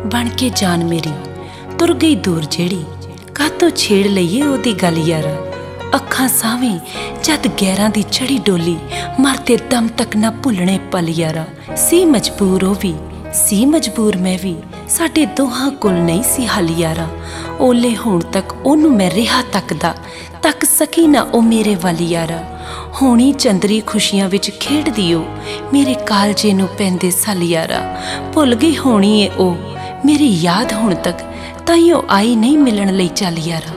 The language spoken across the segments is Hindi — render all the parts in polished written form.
बन के जान मेरी तुर गई दूर जेड़ी कातों छेड़ लईए ओदी गल यारा। अखां सावें जद गैरां दी चढ़ी डोली मरते दम तक ना भुलने पल यारा। सी मजबूर ओ भी सी मजबूर मैं भी साडे दोहां कोल नहीं सी हल यारा। ओले होण तक ओनू मैं रिहा तकदा तक सकी ना ओ मेरे वल यारा। होनी चंदरी खुशियां विच खेडदी ओ मेरे कालजे नू पैंदे सल यारा। भुल गई होनी ए ओ मेरी याद हुण तक ताईओ आई नहीं मिलण लई चल यारा।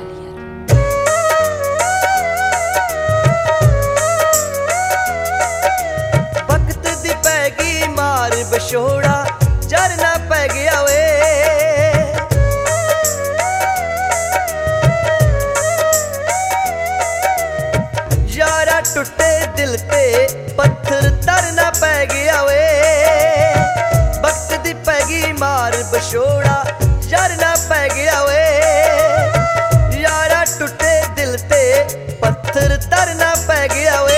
वक्त दी पैगी मार बछोड़ा झरना पै गया वे। यारा टुटे दिल ते पत्थर तरना पै गया वे। वक्त दी पैगी मार बछोड़ा झरना पै गया वे। यारा टुटे दिल ते पत्थर तरना पै गया वे।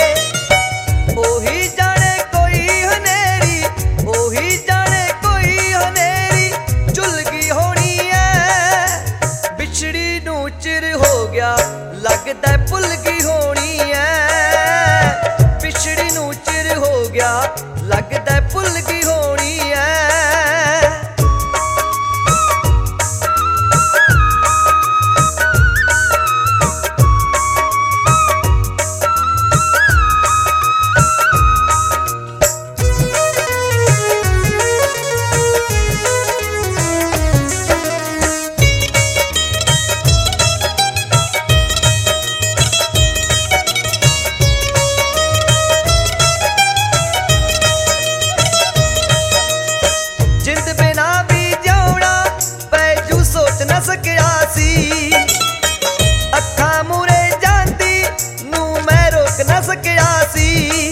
ओही जाने कोई हनेरी ओही जाने कोई हनेरी झुलगी होनी है। बिछड़ी नू चिर हो गया लगदा भुलगी होनी है। बिछड़ी नू चिर हो गया लगदा भुलगी होनी है। सकिया सी अखां मूरे जांदी नू मैं रोक न सकिया सी।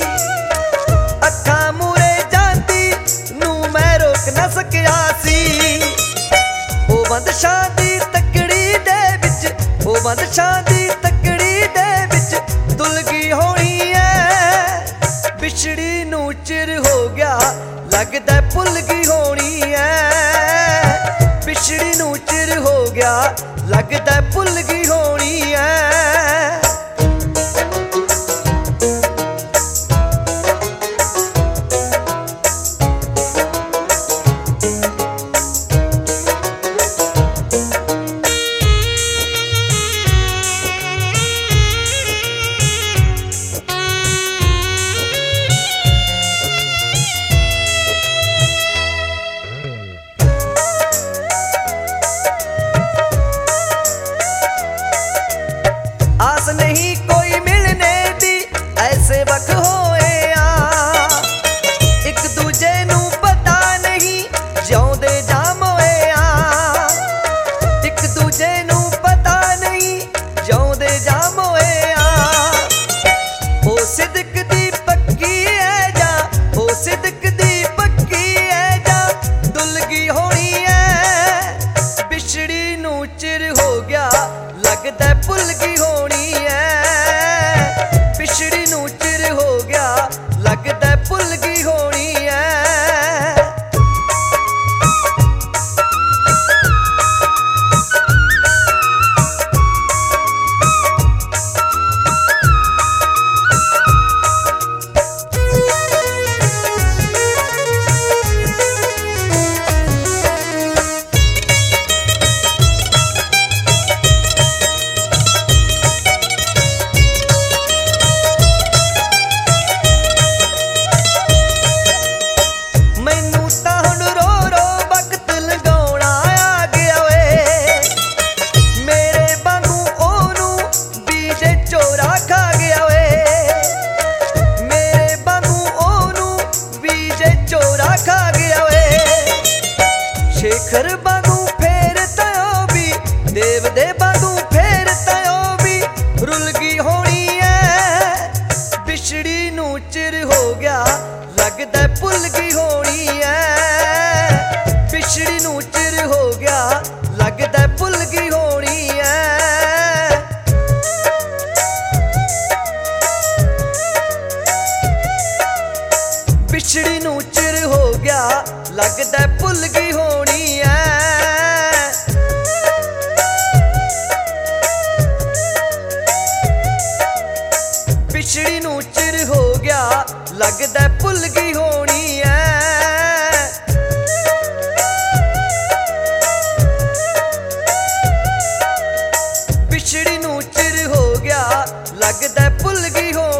अखां मूरे जांदी नू मैं रोक न सकिया सी। ओ बंदशां दी तकड़ी दे विच ओ बंदशां दी तकड़ी दे विच दुलगी होनी है। बिछड़ी नू चिर हो गया लगदा भुलगी होनी है। बिछड़ी नू चिर हो गया लगदा भुलगी होनी है। आस नहीं कोई मिलने दी ऐसे वक्त होए आ। एक दूजे नू पता नहीं जिउंदे जाम होए आ। एक दूजे नू पता नहीं जिउंदे जाम होए आ। ओ सिदक दी पक्की है जा ओ सिदक दी पक्की है जा दुलगी होनी है। बिछड़ी नू चिर हो गया लगदा भुलगी होनी है। बिछड़ी नू चिर हो गया लगदा भुलगी होनी है। शेखर बागू फेर तयो भी देव दे बागू फेर तयो भी रुलगी होनी है। बिछड़ी नू चिर हो गया लगदा भुलगी होनी है। बिछड़ी नू चिर हो गया लगदा भुलगी होनी है। बिछड़ी नू चिर हो गया लगदा भुल गई होनी है। पिछड़ी नू चिर हो गया लगदा भुल गई होनी है। पिछड़ी नू चिर हो गया लगदा भुल गई होनी